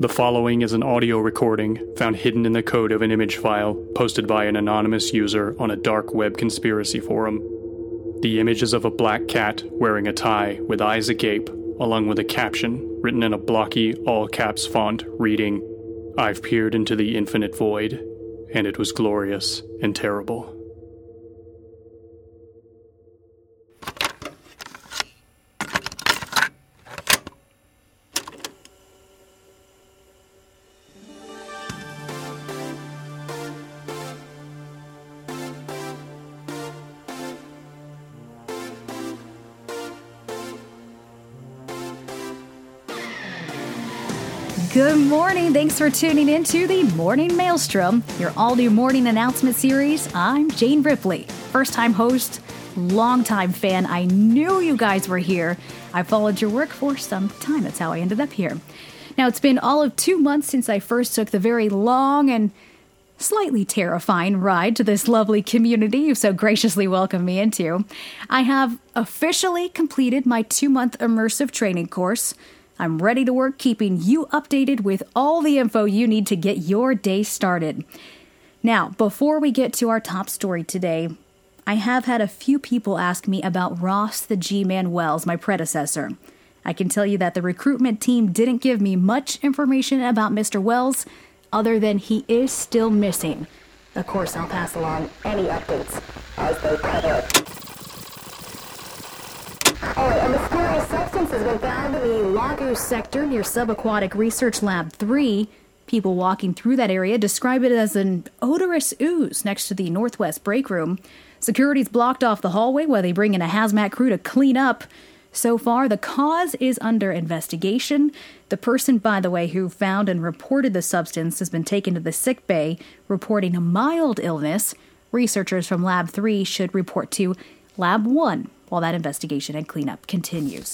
The following is an audio recording found hidden in the code of an image file posted by an anonymous user on a dark web conspiracy forum. The image is of a black cat wearing a tie with eyes agape, along with a caption written in a blocky, all-caps font reading, "I've peered into the infinite void, and it was glorious and terrible." Good morning. Thanks for tuning in to the Morning Maelstrom, your all-new morning announcement series. I'm Jane Ripley, first-time host, long-time fan. I knew you guys were here. I followed your work for some time. That's how I ended up here. Now, it's been all of 2 months since I first took the very long and slightly terrifying ride to this lovely community you've so graciously welcomed me into. I have officially completed my 2-month immersive training course. I'm ready to work keeping you updated with all the info you need to get your day started. Now, before we get to our top story today, I have had a few people ask me about Ross the G-Man Wells, my predecessor. I can tell you that the recruitment team didn't give me much information about Mr. Wells, other than he is still missing. Of course, I'll pass along any updates as they come up. A mysterious substance has been found in the Lagos sector near Subaquatic Research Lab 3. People walking through that area describe it as an odorous ooze next to the Northwest break room. Security's blocked off the hallway while they bring in a hazmat crew to clean up. So far, the cause is under investigation. The person, by the way, who found and reported the substance has been taken to the sick bay, reporting a mild illness. Researchers from Lab 3 should report to Lab 1 while that investigation and cleanup continues.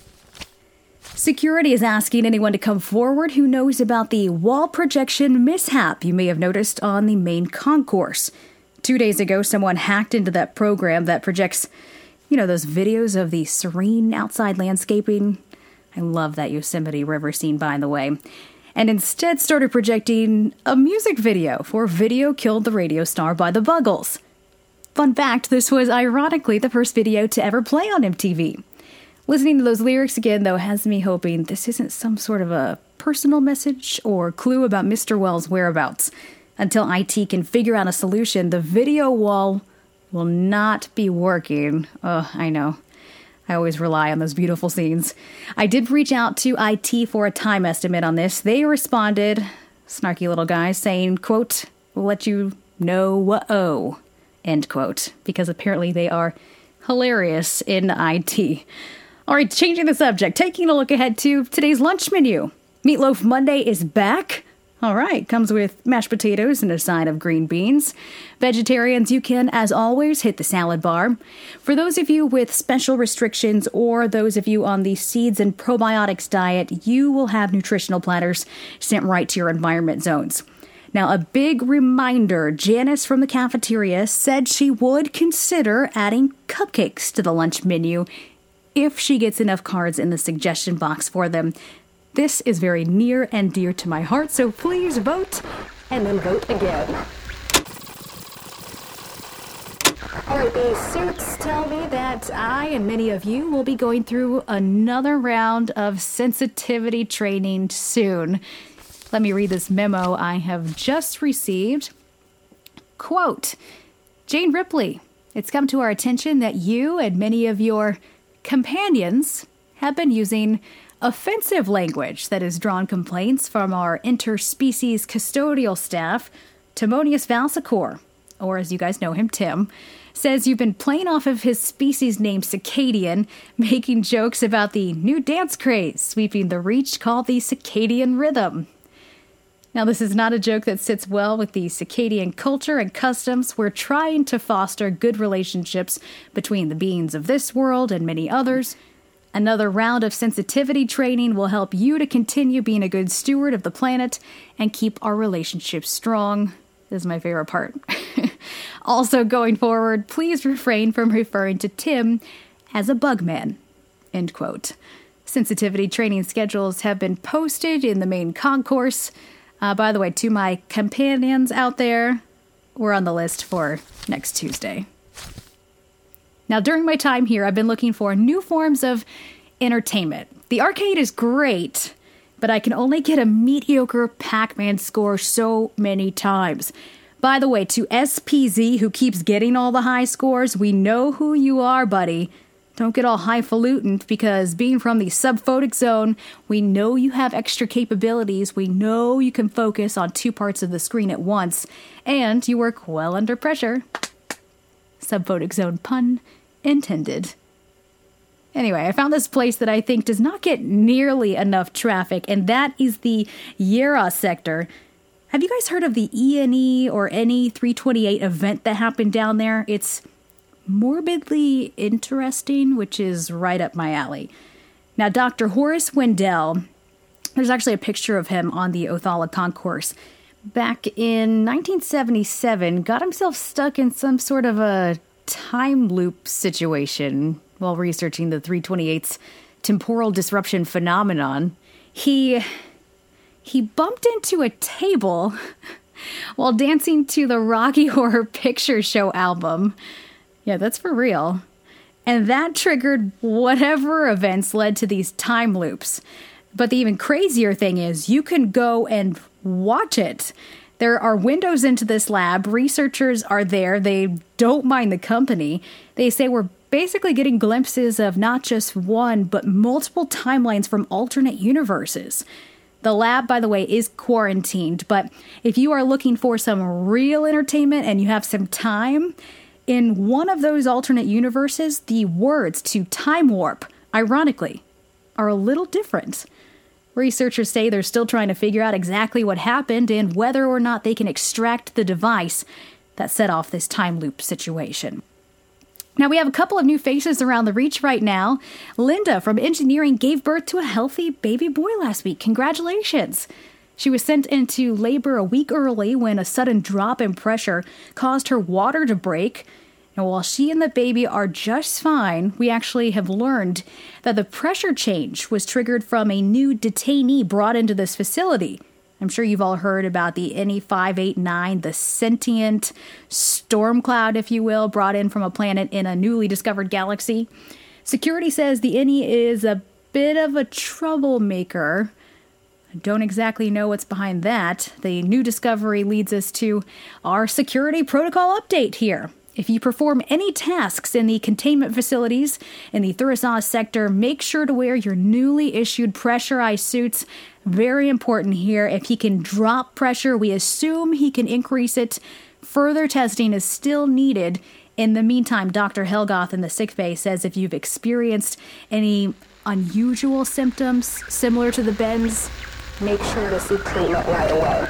Security is asking anyone to come forward who knows about the wall projection mishap you may have noticed on the main concourse. 2 days ago, someone hacked into that program that projects, those videos of the serene outside landscaping. I love that Yosemite River scene, by the way. And instead started projecting a music video for Video Killed the Radio Star by the Buggles. Fun fact, this was ironically the first video to ever play on MTV. Listening to those lyrics again, though, has me hoping this isn't some sort of a personal message or clue about Mr. Wells' whereabouts. Until IT can figure out a solution, the video wall will not be working. Oh, I know. I always rely on those beautiful scenes. I did reach out to IT for a time estimate on this. They responded, snarky little guys, saying, quote, "We'll let you know what-oh," end quote, because apparently they are hilarious in IT. All right, changing the subject, taking a look ahead to today's lunch menu. Meatloaf Monday is back. All right, comes with mashed potatoes and a side of green beans. Vegetarians, you can, as always, hit the salad bar. For those of you with special restrictions or those of you on the seeds and probiotics diet, you will have nutritional platters sent right to your environment zones. Now, a big reminder, Janice from the cafeteria said she would consider adding cupcakes to the lunch menu if she gets enough cards in the suggestion box for them. This is very near and dear to my heart, so please vote and then vote again. All right, the suits tell me that I and many of you will be going through another round of sensitivity training soon. Let me read this memo I have just received. Quote, "Jane Ripley, it's come to our attention that you and many of your companions have been using offensive language that has drawn complaints from our interspecies custodial staff. Timonius Valsicor, or as you guys know him, Tim, says you've been playing off of his species name Circadian, making jokes about the new dance craze sweeping the reach called the Circadian Rhythm. Now, this is not a joke that sits well with the circadian culture and customs. We're trying to foster good relationships between the beings of this world and many others. Another round of sensitivity training will help you to continue being a good steward of the planet and keep our relationships strong." This is my favorite part. "Also, going forward, please refrain from referring to Tim as a bug man." End quote. Sensitivity training schedules have been posted in the main concourse. By the way, to my companions out there, we're on the list for next Tuesday. Now, during my time here, I've been looking for new forms of entertainment. The arcade is great, but I can only get a mediocre Pac-Man score so many times. By the way, to SPZ, who keeps getting all the high scores, we know who you are, buddy. Don't get all highfalutin, because being from the subphotic zone, we know you have extra capabilities. We know you can focus on 2 parts of the screen at once, and you work well under pressure. Subphotic zone pun intended. Anyway, I found this place that I think does not get nearly enough traffic, and that is the Yera sector. Have you guys heard of the ENE or NE 328 event that happened down there? It's morbidly interesting, which is right up my alley. Now, Dr. Horace Wendell, there's actually a picture of him on the Othala concourse. Back in 1977, got himself stuck in some sort of a time loop situation while researching the 328's temporal disruption phenomenon. He bumped into a table while dancing to the Rocky Horror Picture Show album. Yeah, that's for real. And that triggered whatever events led to these time loops. But the even crazier thing is you can go and watch it. There are windows into this lab. Researchers are there. They don't mind the company. They say we're basically getting glimpses of not just one, but multiple timelines from alternate universes. The lab, by the way, is quarantined, but if you are looking for some real entertainment and you have some time, in one of those alternate universes, the words to time warp, ironically, are a little different. Researchers say they're still trying to figure out exactly what happened and whether or not they can extract the device that set off this time loop situation. Now, we have a couple of new faces around the Reach right now. Linda from engineering gave birth to a healthy baby boy last week. Congratulations. She was sent into labor a week early when a sudden drop in pressure caused her water to break. Now, while she and the baby are just fine, we actually have learned that the pressure change was triggered from a new detainee brought into this facility. I'm sure you've all heard about the NE589, the sentient storm cloud, if you will, brought in from a planet in a newly discovered galaxy. Security says the NE is a bit of a troublemaker. I don't exactly know what's behind that. The new discovery leads us to our security protocol update here. If you perform any tasks in the containment facilities in the Thurisaz sector, make sure to wear your newly issued pressurized suits. Very important here. If he can drop pressure, we assume he can increase it. Further testing is still needed. In the meantime, Dr. Helgoth in the sickbay says if you've experienced any unusual symptoms similar to the bends, make sure to seek treatment right away.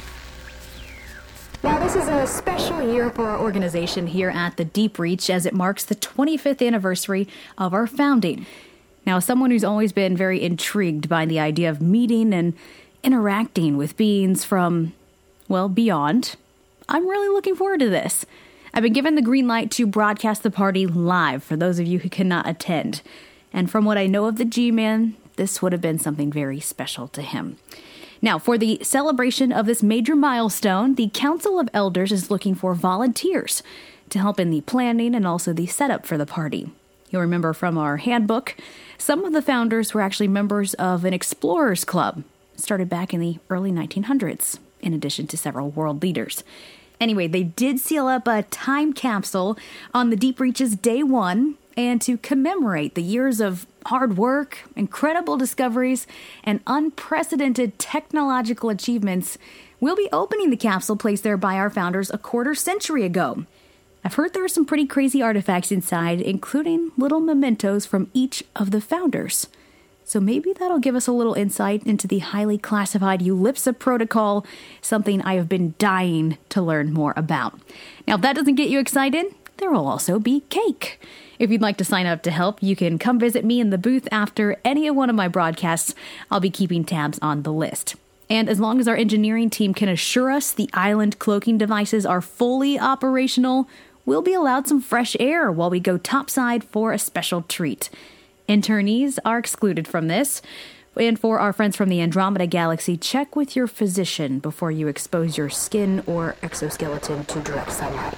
Now, this is a special year for our organization here at the Deep Reach as it marks the 25th anniversary of our founding. Now, as someone who's always been very intrigued by the idea of meeting and interacting with beings from, well, beyond, I'm really looking forward to this. I've been given the green light to broadcast the party live for those of you who cannot attend. And from what I know of the G-Man, this would have been something very special to him. Now, for the celebration of this major milestone, the Council of Elders is looking for volunteers to help in the planning and also the setup for the party. You'll remember from our handbook, some of the founders were actually members of an explorers club, started back in the early 1900s, in addition to several world leaders. Anyway, they did seal up a time capsule on the Deep Reach's Day 1, and to commemorate the years of hard work, incredible discoveries, and unprecedented technological achievements, we'll be opening the capsule placed there by our founders a quarter century ago. I've heard there are some pretty crazy artifacts inside, including little mementos from each of the founders. So maybe that'll give us a little insight into the highly classified EULIPSA protocol, something I have been dying to learn more about. Now, if that doesn't get you excited, there will also be cake. If you'd like to sign up to help, you can come visit me in the booth after any of one of my broadcasts. I'll be keeping tabs on the list. And as long as our engineering team can assure us the island cloaking devices are fully operational, we'll be allowed some fresh air while we go topside for a special treat. Internees are excluded from this. And for our friends from the Andromeda Galaxy, check with your physician before you expose your skin or exoskeleton to direct sunlight.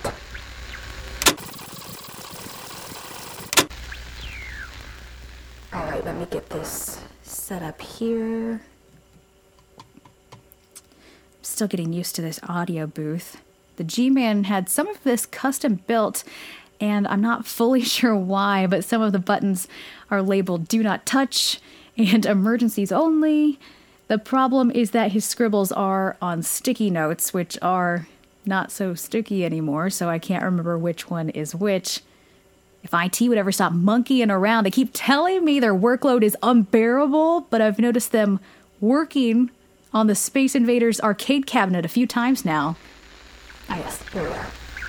All right, let me get this set up here. I'm still getting used to this audio booth. The G-Man had some of this custom built, and I'm not fully sure why, but some of the buttons are labeled Do Not Touch and Emergencies Only. The problem is that his scribbles are on sticky notes, which are not so sticky anymore, so I can't remember which one is which. If IT would ever stop monkeying around, they keep telling me their workload is unbearable, but I've noticed them working on the Space Invaders arcade cabinet a few times now. Ah, yes, here we are.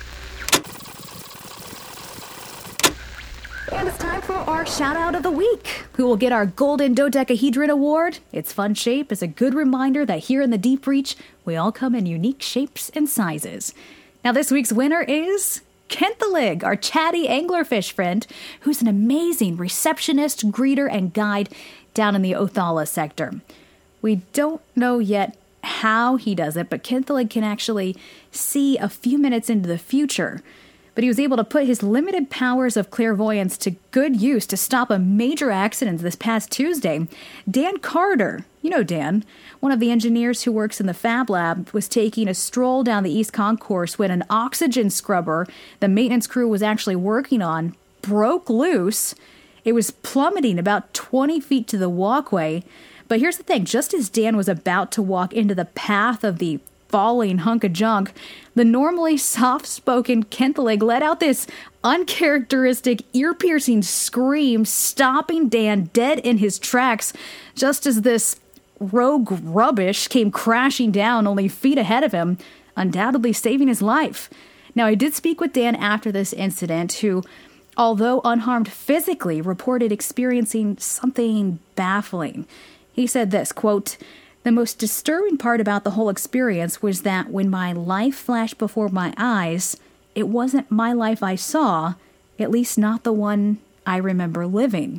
And it's time for our shout out of the week. Who will get our Golden Dodecahedron Award? Its fun shape is a good reminder that here in the Deep Reach, we all come in unique shapes and sizes. Now this week's winner is Kenthelig, our chatty anglerfish friend, who's an amazing receptionist, greeter, and guide down in the Othala sector. We don't know yet how he does it, but Kenthelig can actually see a few minutes into the future. But he was able to put his limited powers of clairvoyance to good use to stop a major accident this past Tuesday. Dan Carter, you know Dan, one of the engineers who works in the Fab Lab, was taking a stroll down the East Concourse when an oxygen scrubber the maintenance crew was actually working on broke loose. It was plummeting about 20 feet to the walkway. But here's the thing, just as Dan was about to walk into the path of the falling hunk of junk, the normally soft-spoken Kenthelig let out this uncharacteristic, ear-piercing scream, stopping Dan dead in his tracks, just as this rogue rubbish came crashing down only feet ahead of him, undoubtedly saving his life. Now, I did speak with Dan after this incident, who, although unharmed physically, reported experiencing something baffling. He said this, quote, "The most disturbing part about the whole experience was that when my life flashed before my eyes, it wasn't my life I saw, at least not the one I remember living."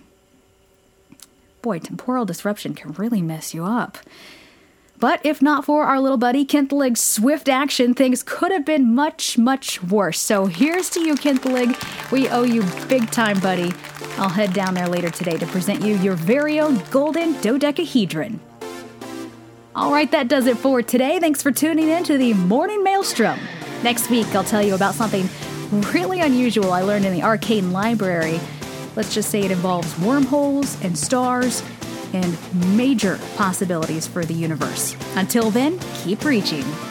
Boy, temporal disruption can really mess you up. But if not for our little buddy Kenthelig's swift action, things could have been much, much worse. So here's to you, Kenthelig. We owe you big time, buddy. I'll head down there later today to present you your very own Golden Dodecahedron. All right, that does it for today. Thanks for tuning in to the Morning Maelstrom. Next week, I'll tell you about something really unusual I learned in the arcane library. Let's just say it involves wormholes and stars and major possibilities for the universe. Until then, keep reaching.